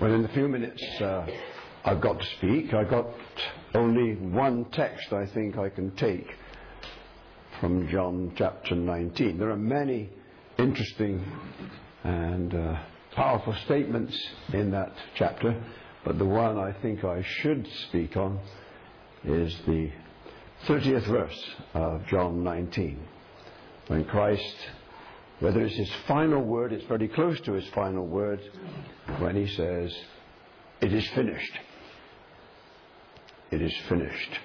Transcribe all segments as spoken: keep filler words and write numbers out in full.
Well, in the few minutes uh, I've got to speak, I've got only one text I think I can take from John chapter nineteen. There are many interesting and uh, powerful statements in that chapter, but the one I think I should speak on is the thirtieth verse of John nineteen, when Christ, whether it's his final word, it's very close to his final word, when he says, "It is finished. It is finished."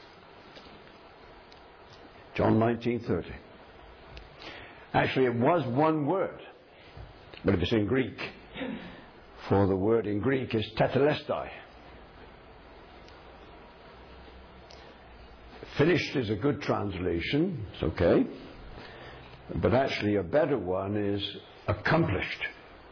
John nineteen thirty. Actually, it was one word, but it was in Greek. For the word in Greek is tetelestai. Finished is a good translation, it's okay. But actually a better one is accomplished.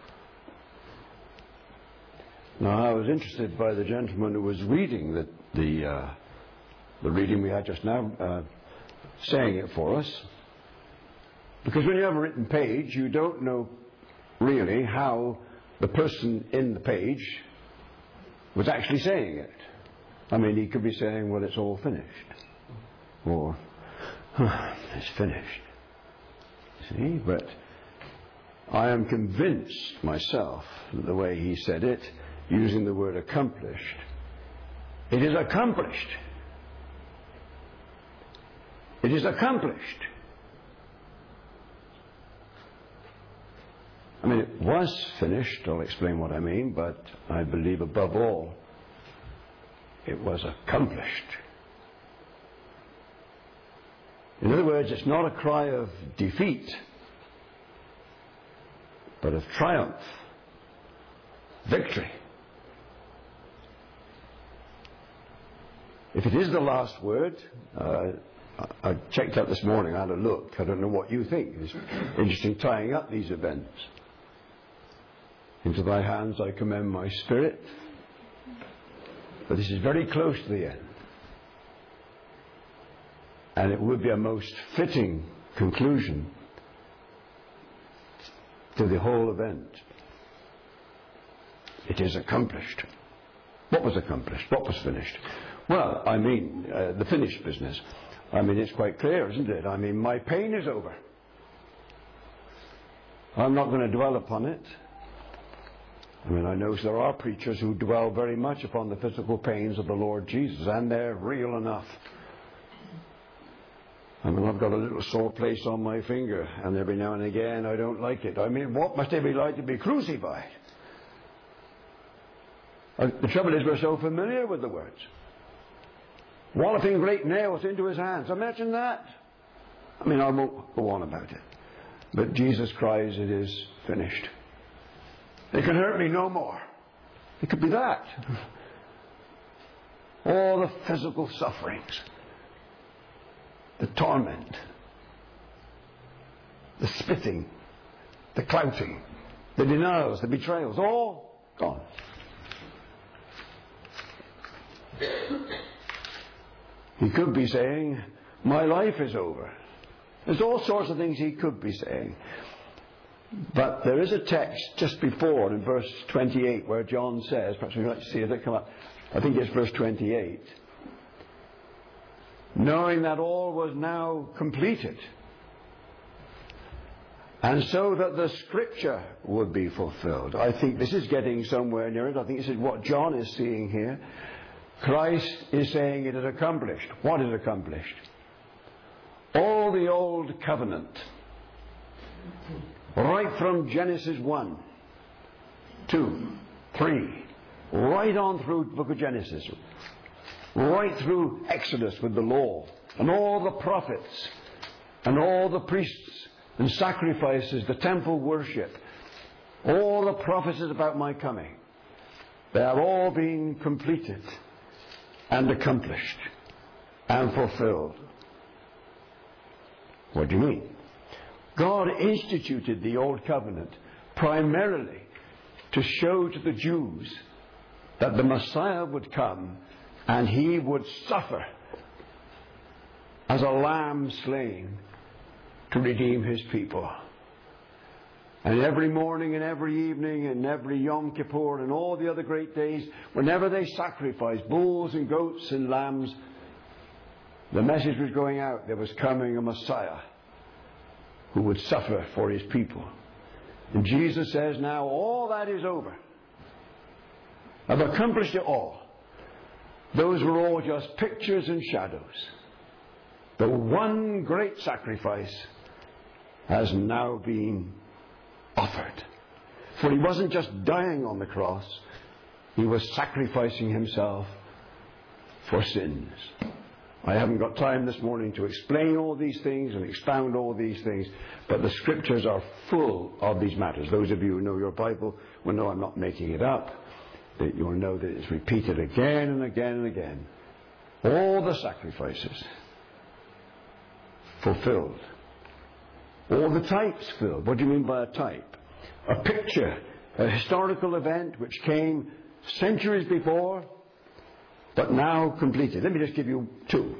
Now, I was interested by the gentleman who was reading the the, uh, the reading we had just now, uh, saying it for us. Because when you have a written page, you don't know really how the person in the page was actually saying it. I mean, he could be saying, "Well, it's all finished," or oh, "It's finished." See, but I am convinced myself that the way he said it, using the word accomplished, it is accomplished. It is accomplished. I mean, it was finished. I'll explain what I mean, but I believe above all, it was accomplished. In other words, it's not a cry of defeat, but of triumph, victory. If it is the last word, uh, I checked out this morning, I had a look. I don't know what you think. It's interesting tying up these events. Into thy hands I commend my spirit. But this is very close to the end. And it would be a most fitting conclusion to the whole event. It is accomplished. What was accomplished? What was finished? Well, I mean, uh, the finished business. I mean, it's quite clear, isn't it? I mean, my pain is over. I'm not going to dwell upon it. I mean, I know there are preachers who dwell very much upon the physical pains of the Lord Jesus, and they're real enough. I mean, I've got a little sore place on my finger, and every now and again I don't like it. I mean, what must it be like to be crucified? Uh, the trouble is, we're so familiar with the words. Walloping great nails into his hands. Imagine that. I mean, I won't go on about it. But Jesus cries, "It is finished. It can hurt me no more." It could be that. All the physical sufferings, the torment, the spitting, the clouting, the denials, the betrayals, all gone. He could be saying, "My life is over." There's all sorts of things he could be saying. But there is a text just before, in verse twenty-eight, where John says, perhaps we'd like to see if it come up. I think it's verse twenty-eight. Knowing that all was now completed, and so that the scripture would be fulfilled. I think this is getting somewhere near it. I think this is what John is seeing here. Christ is saying it is accomplished. What is accomplished? All the old covenant, right from Genesis one, two, three, right on through the book of Genesis, right through Exodus with the law, and all the prophets, and all the priests and sacrifices, the temple worship, all the prophecies about my coming. They are all being completed and accomplished and fulfilled. What do you mean? God instituted the Old Covenant primarily to show to the Jews that the Messiah would come and he would suffer as a lamb slain to redeem his people. And every morning and every evening and every Yom Kippur and all the other great days, whenever they sacrificed bulls and goats and lambs, the message was going out. There was coming a Messiah who would suffer for his people. And Jesus says, now all that is over. I've accomplished it all. Those were all just pictures and shadows. The one great sacrifice has now been offered. For he wasn't just dying on the cross, he was sacrificing himself for sins. I haven't got time this morning to explain all these things and expound all these things, but the Scriptures are full of these matters. Those of you who know your Bible will know I'm not making it up. That you'll know that it's repeated again and again and again. All the sacrifices fulfilled. All the types filled. What do you mean by a type? A picture, a historical event which came centuries before, but now completed. Let me just give you two.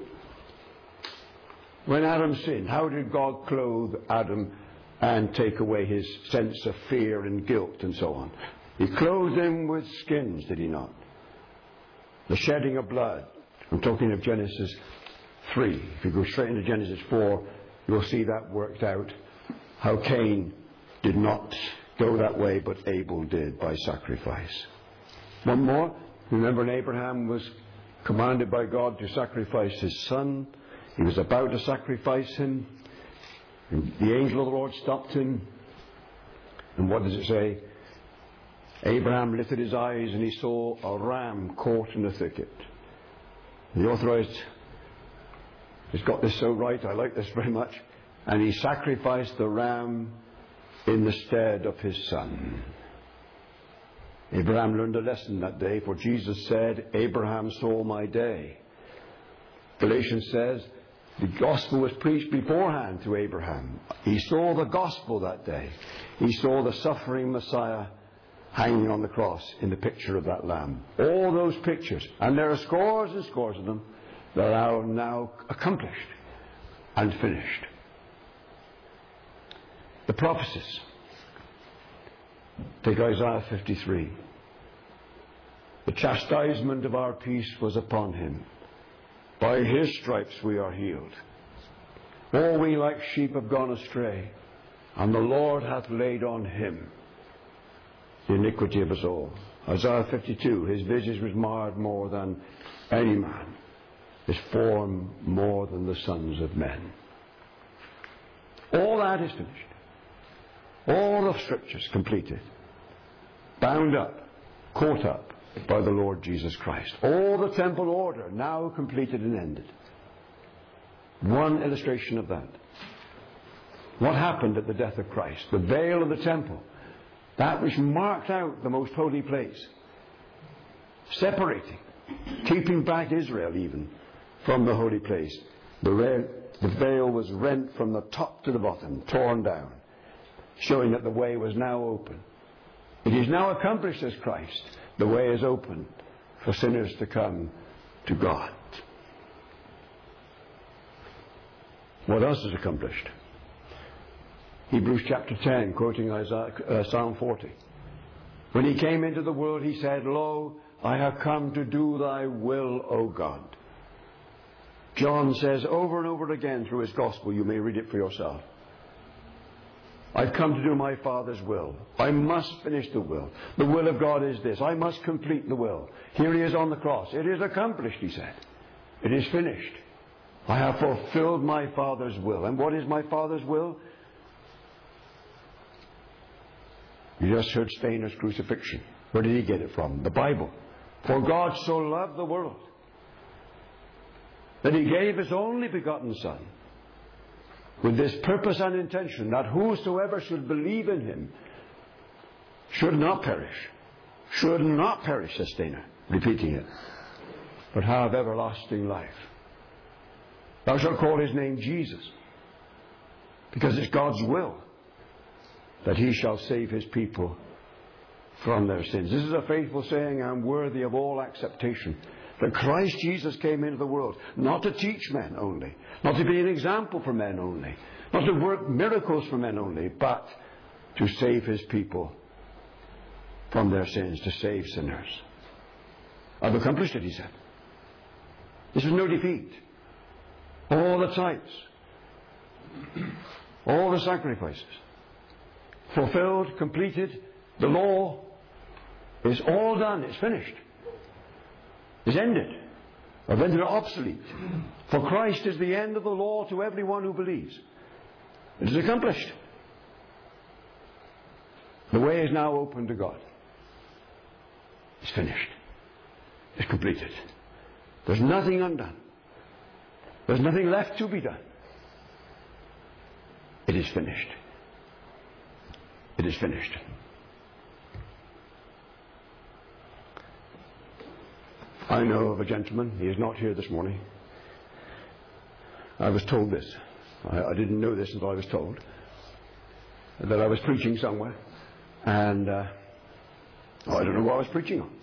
When Adam sinned, how did God clothe Adam and take away his sense of fear and guilt and so on? He clothed him with skins, did he not? The shedding of blood. I'm talking of Genesis three. If you go straight into Genesis four, you'll see that worked out. How Cain did not go that way, but Abel did by sacrifice. One more. Remember, when Abraham was commanded by God to sacrifice his son. He was about to sacrifice him. And the angel of the Lord stopped him. And what does it say? Abraham lifted his eyes and he saw a ram caught in a thicket. The authorized has got this so right. I like this very much. And he sacrificed the ram in the stead of his son. Abraham learned a lesson that day, for Jesus said, Abraham saw my day. Galatians says, the gospel was preached beforehand to Abraham. He saw the gospel that day. He saw the suffering Messiah hanging on the cross in the picture of that lamb. All those pictures, and there are scores and scores of them, that are now accomplished and finished. The prophecies. Take Isaiah fifty-three. The chastisement of our peace was upon him. By his stripes we are healed. All we like sheep have gone astray, and the Lord hath laid on him the iniquity of us all. Isaiah fifty-two, his visage was marred more than any man, his form more than the sons of men. All that is finished. All the scriptures completed, bound up, caught up by the Lord Jesus Christ. All the temple order now completed and ended. One illustration of that. What happened at the death of Christ? The veil of the temple, that which marked out the most holy place, separating, keeping back Israel even from the holy place. The, re- the veil was rent from the top to the bottom, torn down, showing that the way was now open. It is now accomplished as Christ. The way is open for sinners to come to God. What else is accomplished? Hebrews chapter ten, quoting Isaiah, uh, Psalm forty. When he came into the world, he said, Lo, I have come to do thy will, O God. John says over and over again through his gospel, you may read it for yourself, I've come to do my Father's will. I must finish the will. The will of God is this. I must complete the will. Here he is on the cross. It is accomplished, he said. It is finished. I have fulfilled my Father's will. And what is my Father's will? You just heard Steiner's crucifixion. Where did he get it from? The Bible. For God so loved the world that he gave his only begotten Son, with this purpose and intention, that whosoever should believe in him should not perish. Should not perish, says Steiner, repeating it, but have everlasting life. Thou shalt call his name Jesus, because it's God's will that he shall save his people from their sins. This is a faithful saying and worthy of all acceptation. That Christ Jesus came into the world, not to teach men only, not to be an example for men only, not to work miracles for men only, but to save his people from their sins, to save sinners. I've accomplished it, he said. This was no defeat. All the types, all the sacrifices, fulfilled, completed. The law is all done. It's finished. It's ended. I've rendered it obsolete. For Christ is the end of the law to everyone who believes. It is accomplished. The way is now open to God. It's finished. It's completed. There's nothing undone. There's nothing left to be done. It is finished. It is finished. I know of a gentleman, he is not here this morning. I was told this. I, I didn't know this until I was told. That I was preaching somewhere. And uh, oh, I don't know what I was preaching on.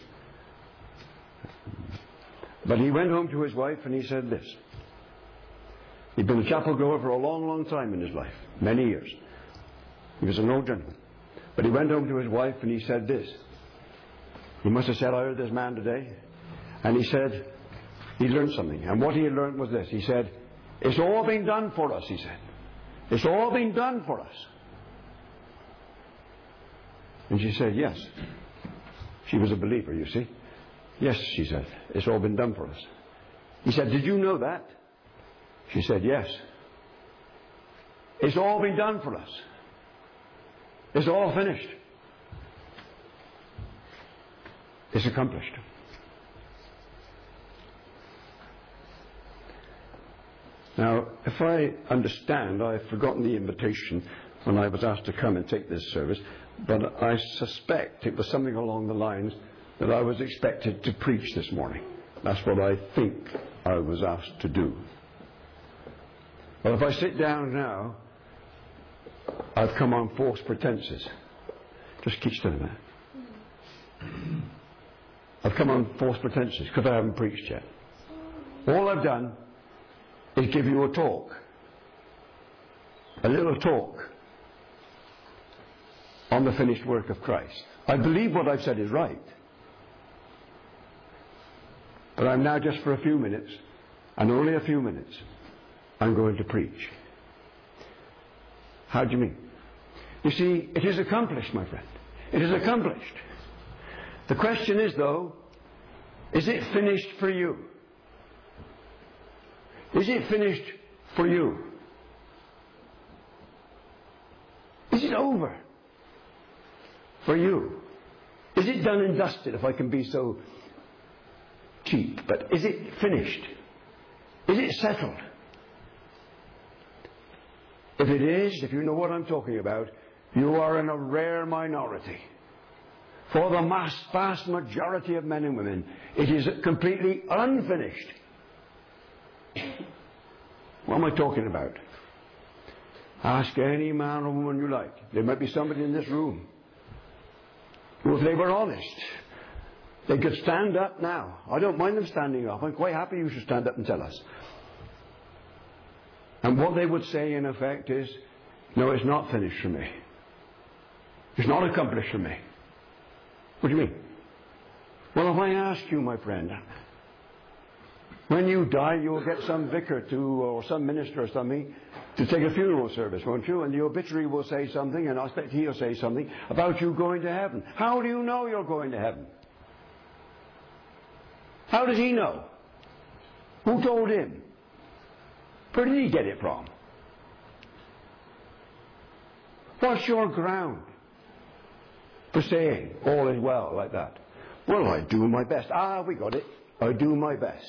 But he went home to his wife and he said this. He'd been a chapel goer for a long, long time in his life. Many years. He was an old gentleman. But he went home to his wife and he said this. He must have said, I heard this man today. And he said, he learned something. And what he had learned was this. He said, it's all been done for us, he said. It's all been done for us. And she said, yes. She was a believer, you see. Yes, she said, it's all been done for us. He said, did you know that? She said, yes. It's all been done for us. It's all finished. It's accomplished. Now, if I understand, I've forgotten the invitation when I was asked to come and take this service, but I suspect it was something along the lines that I was expected to preach this morning. That's what I think I was asked to do. But if I sit down now, I've come on false pretenses. Just keep still a minute. I've come on false pretenses because I haven't preached yet. All I've done is give you a talk. A little talk on the finished work of Christ. I believe what I've said is right. But I'm now just for a few minutes, and only a few minutes, I'm going to preach. How do you mean? You see, it is accomplished, my friend. It is accomplished. The question is, though, is it finished for you? Is it finished for you? Is it over for you? Is it done and dusted, if I can be so cheap? But is it finished? Is it settled? If it is, if you know what I'm talking about, you are in a rare minority. For the mass, vast majority of men and women, it is completely unfinished. What am I talking about? Ask any man or woman you like. There might be somebody in this room who, if they were honest, they could stand up now. I don't mind them standing up. I'm quite happy you should stand up and tell us. And what they would say, in effect, is, no, it's not finished for me. It's not accomplished for me. What do you mean? Well, if I ask you, my friend, when you die, you will get some vicar to, or some minister or something, to take a funeral service, won't you? And the obituary will say something, and I expect he'll say something about you going to heaven. How do you know you're going to heaven? How does he know? Who told him? Where did he get it from? What's your ground for saying all is well like that? Well, I do my best. Ah, we got it. I do my best.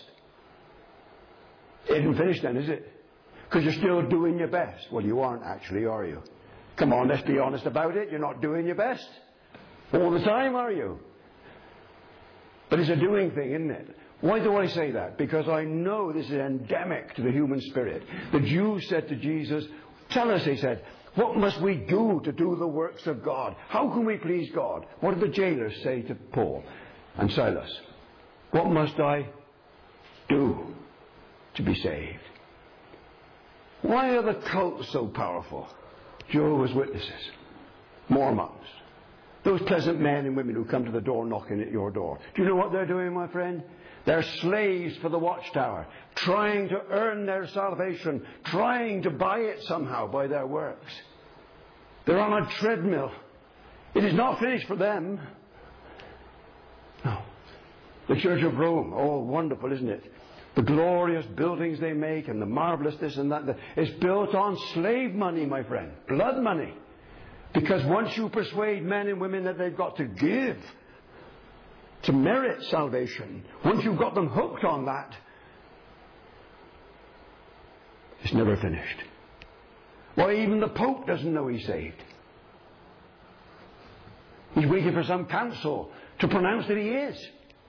It isn't finished then, is it? Because you're still doing your best. Well, you aren't actually, are you? Come on, let's be honest about it. You're not doing your best all the time, are you? But it's a doing thing, isn't it? Why do I say that? Because I know this is endemic to the human spirit. The Jews said to Jesus, tell us, they said, what must we do to do the works of God? How can we please God? What did the jailers say to Paul and Silas? What must I do to be saved? Why are the cults so powerful? Jehovah's Witnesses. Mormons, those pleasant men and women who come to the door knocking at your door. Do you know what they're doing, my friend? They're slaves for the watchtower, trying to earn their salvation, trying to buy it somehow by their works. They're on a treadmill. It is not finished for them. No. The Church of Rome, oh, wonderful, isn't it? The glorious buildings they make and the marvelous this and that. It's built on slave money, my friend. Blood money. Because once you persuade men and women that they've got to give to merit salvation, once you've got them hooked on that, it's never finished. Why, even the Pope doesn't know he's saved. He's waiting for some council to pronounce that he is.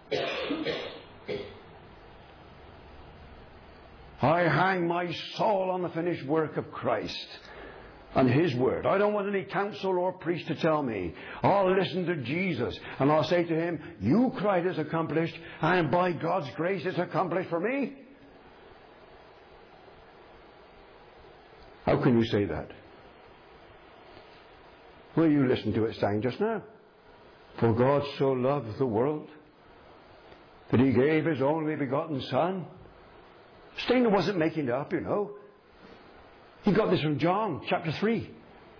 I hang my soul on the finished work of Christ and His Word. I don't want any council or priest to tell me. I'll listen to Jesus and I'll say to Him, you cried it's accomplished, and by God's grace it's accomplished for me. How can you say that? Well, you listened to it sang just now. For God so loved the world that He gave His only begotten Son. Steiner wasn't making it up, you know. He got this from John chapter three.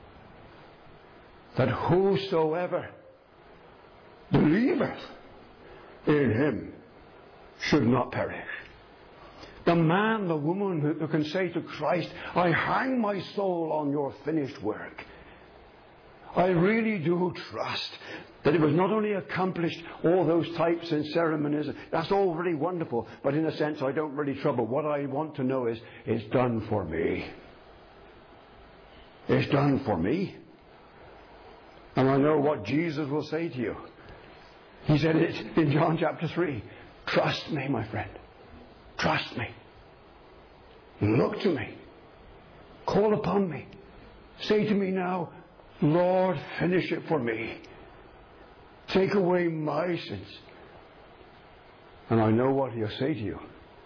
That whosoever believeth in Him should not perish. The man, the woman who can say to Christ, I hang my soul on your finished work. I really do trust that it was not only accomplished, all those types and ceremonies, that's all really wonderful, but in a sense I don't really trouble. What I want to know is, it's done for me. It's done for me. And I know what Jesus will say to you. He said it in John chapter three. Trust me, my friend. Trust me. Look to me. Call upon me. Say to me now, Lord, finish it for me. Take away my sins. And I know what He'll say to you.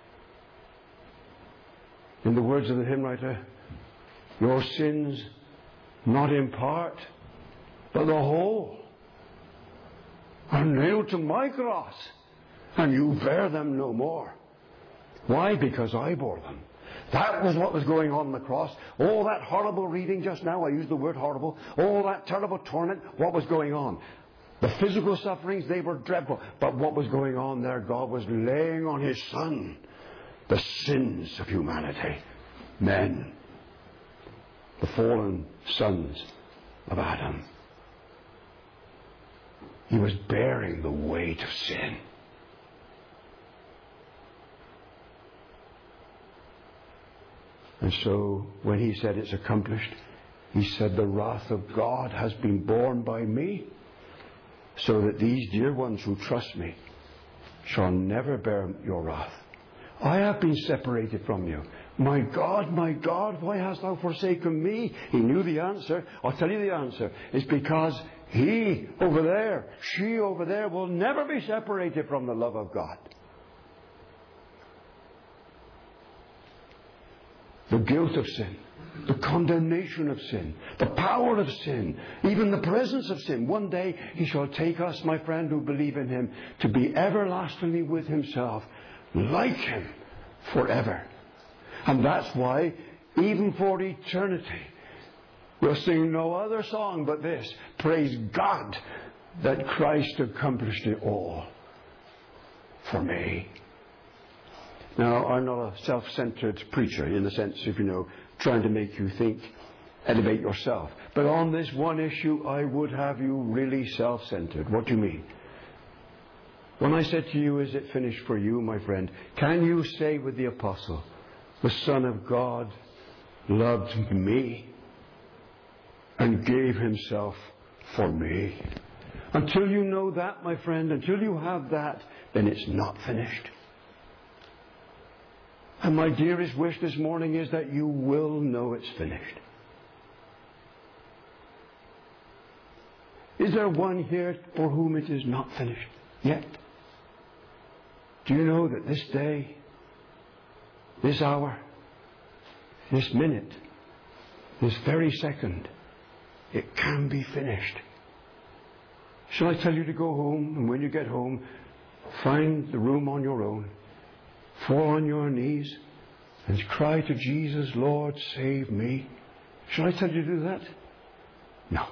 In the words of the hymn writer, your sins not in part, but the whole, are nailed to my cross, and you bear them no more. Why? Because I bore them. That was what was going on on the cross. All that horrible reading just now, I used the word horrible, all that terrible torment, what was going on? The physical sufferings, they were dreadful. But what was going on there? God was laying on His Son the sins of humanity. Men. The fallen sons of Adam. He was bearing the weight of sin. And so, when He said it's accomplished, He said the wrath of God has been borne by me, so that these dear ones who trust me shall never bear your wrath. I have been separated from you. My God, my God, why hast thou forsaken me? He knew the answer. I'll tell you the answer. It's because he over there, she over there will never be separated from the love of God. The guilt of sin, the condemnation of sin, the power of sin, even the presence of sin. One day He shall take us, my friend, who believe in Him, to be everlastingly with Himself, like Him forever. And that's why, even for eternity, we'll sing no other song but this. Praise God that Christ accomplished it all for me. Now, I'm not a self-centered preacher in the sense of, you know, trying to make you think, elevate yourself. But on this one issue, I would have you really self-centered. What do you mean? When I said to you, is it finished for you, my friend? Can you say with the apostle, the Son of God loved me and gave Himself for me? Until you know that, my friend, until you have that, then it's not finished. And my dearest wish this morning is that you will know it's finished. Is there one here for whom it is not finished yet? Do you know that this day, this hour, this minute, this very second, it can be finished. Shall I tell you to go home, and when you get home, find the room on your own, fall on your knees, and cry to Jesus, Lord, save me? Shall I tell you to do that? No.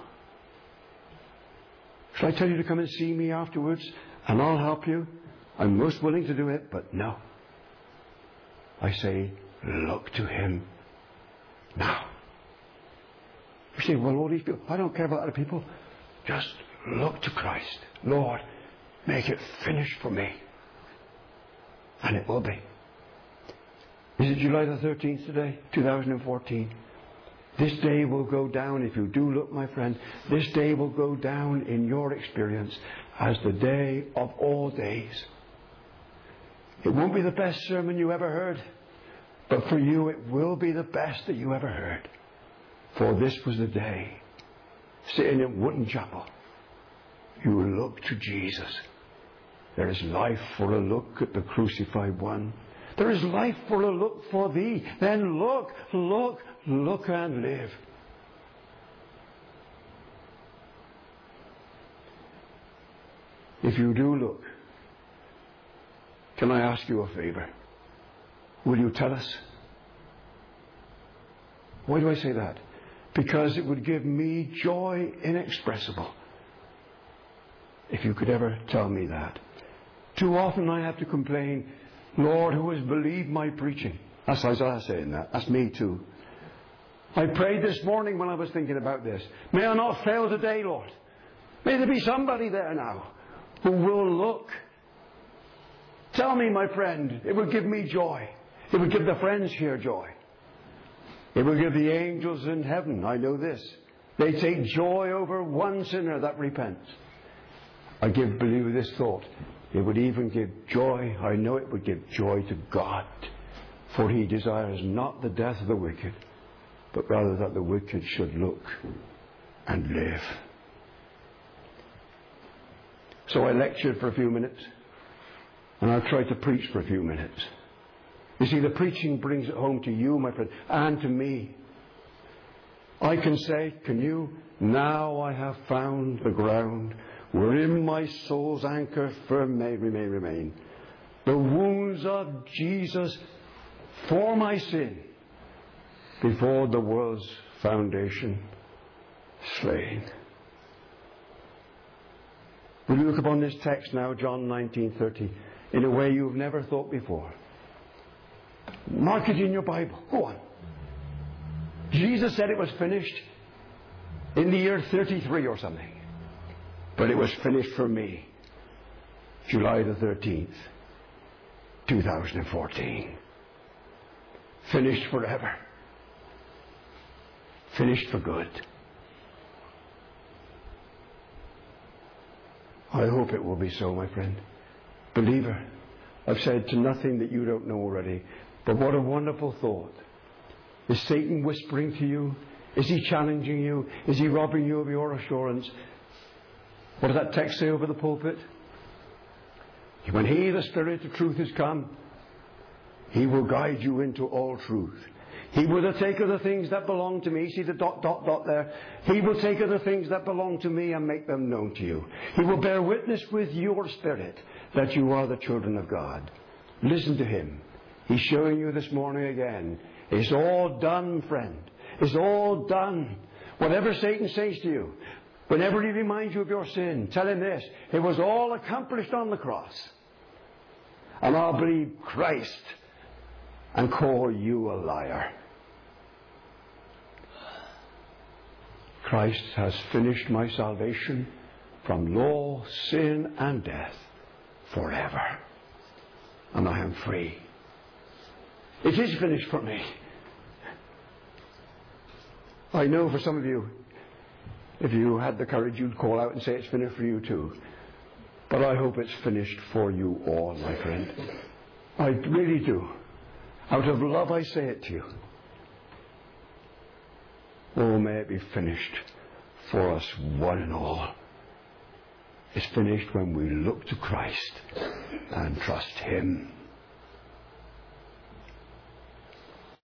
Shall I tell you to come and see me afterwards, and I'll help you? I'm most willing to do it, but no. I say, look to Him now. You say, well, Lord, I don't care about other people. Just look to Christ. Lord, make it finished for me. And it will be. Is it July the thirteenth today, two thousand fourteen? This day will go down, if you do look, my friend, this day will go down in your experience as the day of all days. It won't be the best sermon you ever heard, but for you it will be the best that you ever heard. For this was the day, sitting in Wootton Chapel, you look to Jesus. There is life for a look at the crucified one. There is life for a look for thee. Then look, look, look and live. If you do look, can I ask you a favor? Will you tell us? Why do I say that? Because it would give me joy inexpressible if you could ever tell me that. Too often I have to complain, Lord, who has believed my preaching? That's Isaiah saying that. That's me too. I prayed this morning when I was thinking about this. May I not fail today, Lord. May there be somebody there now who will look. Tell me, my friend, it would give me joy. It would give the friends here joy. It will give the angels in heaven, I know this. They take joy over one sinner that repents. I give believe this thought. It would even give joy, I know it would give joy to God. For He desires not the death of the wicked, but rather that the wicked should look and live. So I lectured for a few minutes, and I tried to preach for a few minutes. You see, the preaching brings it home to you, my friend, and to me. I can say, can you? Now I have found the ground wherein my soul's anchor firm may remain, remain. The wounds of Jesus for my sin before the world's foundation slain. Will you look upon this text now, John nineteen thirty, in a way you've never thought before? Mark it in your Bible. Go on. Jesus said it was finished in the year thirty-three or something. But it was finished for me. July the thirteenth, two thousand fourteen. Finished forever. Finished for good. I hope it will be so, my friend. Believer, I've said to nothing that you don't know already. But what a wonderful thought. Is Satan whispering to you? Is he challenging you? Is he robbing you of your assurance? What does that text say over the pulpit? When He, the Spirit of truth, is come, He will guide you into all truth. He will take of the things that belong to me. See the dot, dot, dot there? He will take of the things that belong to me and make them known to you. He will bear witness with your spirit that you are the children of God. Listen to Him. He's showing you this morning again. It's all done, friend. It's all done. Whatever Satan says to you, whenever he reminds you of your sin, tell him this. It was all accomplished on the cross. And I'll believe Christ and call you a liar. Christ has finished my salvation from law, sin, and death forever. And I am free. It is finished for me. I know for some of you, if you had the courage, you'd call out and say it's finished for you too. But I hope it's finished for you all, my friend. I really do. Out of love I say it to you. Oh, may it be finished for us one and all. It's finished when we look to Christ and trust Him.